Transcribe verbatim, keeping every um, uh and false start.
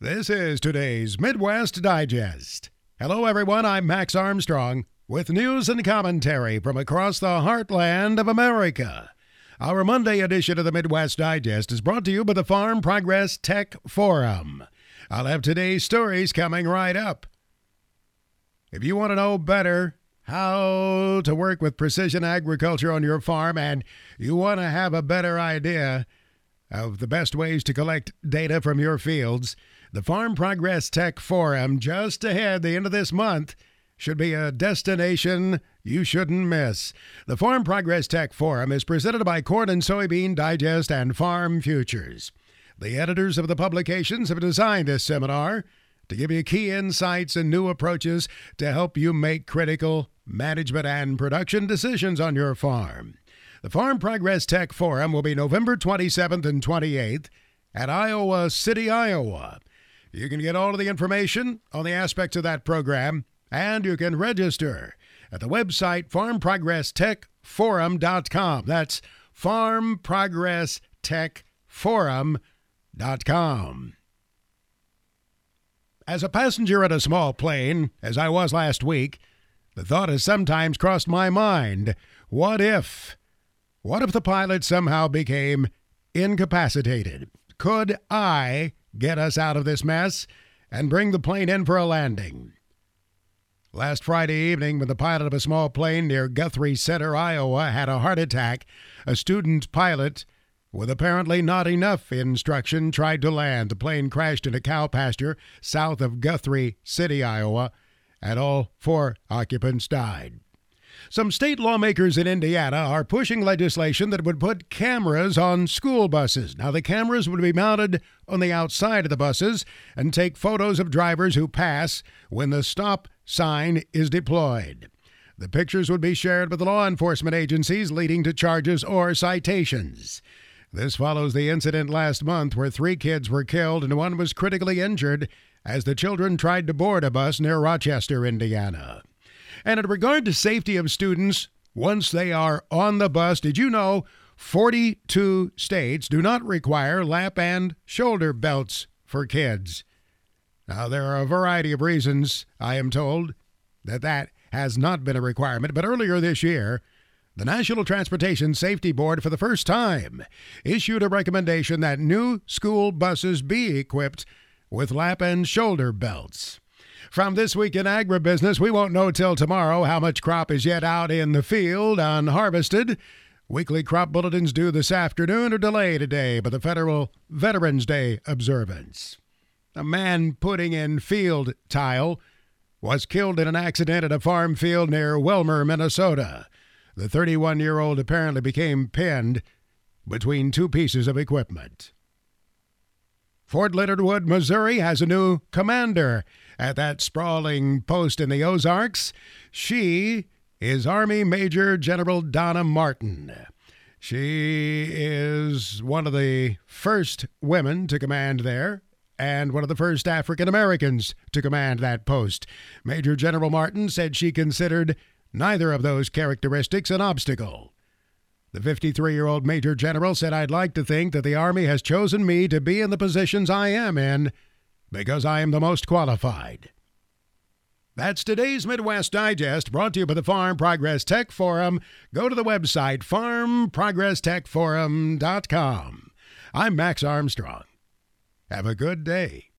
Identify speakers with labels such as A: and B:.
A: This is today's Midwest Digest. Hello, everyone. I'm Max Armstrong with news and commentary from across the heartland of America. Our Monday edition of the Midwest Digest is brought to you by the Farm Progress Tech Forum. I'll have today's stories coming right up. If you want to know better how to work with precision agriculture on your farm and you want to have a better idea of the best ways to collect data from your fields, the Farm Progress Tech Forum just ahead the end of this month should be a destination you shouldn't miss. The Farm Progress Tech Forum is presented by Corn and Soybean Digest and Farm Futures. The editors of the publications have designed this seminar to give you key insights and new approaches to help you make critical management and production decisions on your farm. The Farm Progress Tech Forum will be November twenty-seventh and twenty-eighth at Iowa City, Iowa. You can get all of the information on the aspects of that program, and you can register at the website farm progress tech forum dot com. That's farm progress tech forum dot com. As a passenger in a small plane, as I was last week, the thought has sometimes crossed my mind, what if? What if the pilot somehow became incapacitated? Could I get us out of this mess and bring the plane in for a landing? Last Friday evening, when the pilot of a small plane near Guthrie Center, Iowa, had a heart attack, a student pilot with apparently not enough instruction tried to land. The plane crashed in a cow pasture south of Guthrie City, Iowa, and all four occupants died. Some state lawmakers in Indiana are pushing legislation that would put cameras on school buses. Now, the cameras would be mounted on the outside of the buses and take photos of drivers who pass when the stop sign is deployed. The pictures would be shared with the law enforcement agencies, leading to charges or citations. This follows the incident last month where three kids were killed and one was critically injured as the children tried to board a bus near Rochester, Indiana. And in regard to safety of students, once they are on the bus, did you know forty-two states do not require lap and shoulder belts for kids? Now, there are a variety of reasons, I am told, that that has not been a requirement, but earlier this year, the National Transportation Safety Board, for the first time, issued a recommendation that new school buses be equipped with lap and shoulder belts. From This Week in Agribusiness, we won't know till tomorrow how much crop is yet out in the field unharvested. Weekly crop bulletins due this afternoon are delayed today by the Federal Veterans Day observance. A man putting in field tile was killed in an accident at a farm field near Wilmer, Minnesota. The thirty-one-year-old apparently became pinned between two pieces of equipment. Fort Leonard Wood, Missouri has a new commander at that sprawling post in the Ozarks. She is Army Major General Donna Martin. She is one of the first women to command there and one of the first African Americans to command that post. Major General Martin said she considered neither of those characteristics an obstacle. The fifty-three-year-old Major General said, "I'd like to think that the Army has chosen me to be in the positions I am in because I am the most qualified." That's today's Midwest Digest, brought to you by the Farm Progress Tech Forum. Go to the website farm progress tech forum dot com. I'm Max Armstrong. Have a good day.